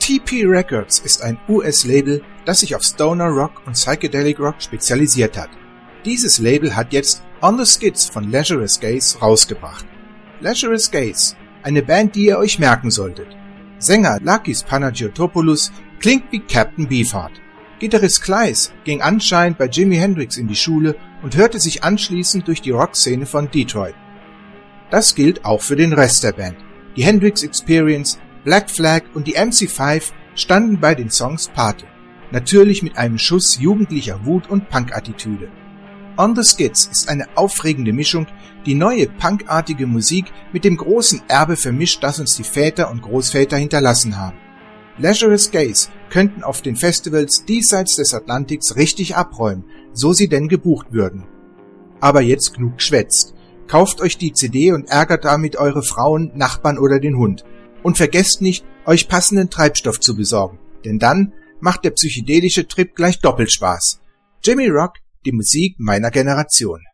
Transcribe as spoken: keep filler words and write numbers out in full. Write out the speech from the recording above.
T P Records ist ein U S-Label, das sich auf Stoner Rock und Psychedelic Rock spezialisiert hat. Dieses Label hat jetzt On the Skids von Lazarus Gaze rausgebracht. Lazarus Gaze, eine Band, die ihr euch merken solltet. Sänger Lakis Panagiotopoulos klingt wie Captain Beefheart. Gitarrist Kleis ging anscheinend bei Jimi Hendrix in die Schule und hörte sich anschließend durch die Rockszene von Detroit. Das gilt auch für den Rest der Band. Die Hendrix Experience, Black Flag und die M C fünf standen bei den Songs Pate. Natürlich mit einem Schuss jugendlicher Wut und Punk-Attitüde. On the Skids ist eine aufregende Mischung, die neue punkartige Musik mit dem großen Erbe vermischt, das uns die Väter und Großväter hinterlassen haben. Lazarus Gaze könnten auf den Festivals diesseits des Atlantiks richtig abräumen, so sie denn gebucht würden. Aber jetzt genug geschwätzt. Kauft euch die C D und ärgert damit eure Frauen, Nachbarn oder den Hund. Und vergesst nicht, euch passenden Treibstoff zu besorgen, denn dann macht der psychedelische Trip gleich doppelt Spaß. Jimmy Rock, die Musik meiner Generation.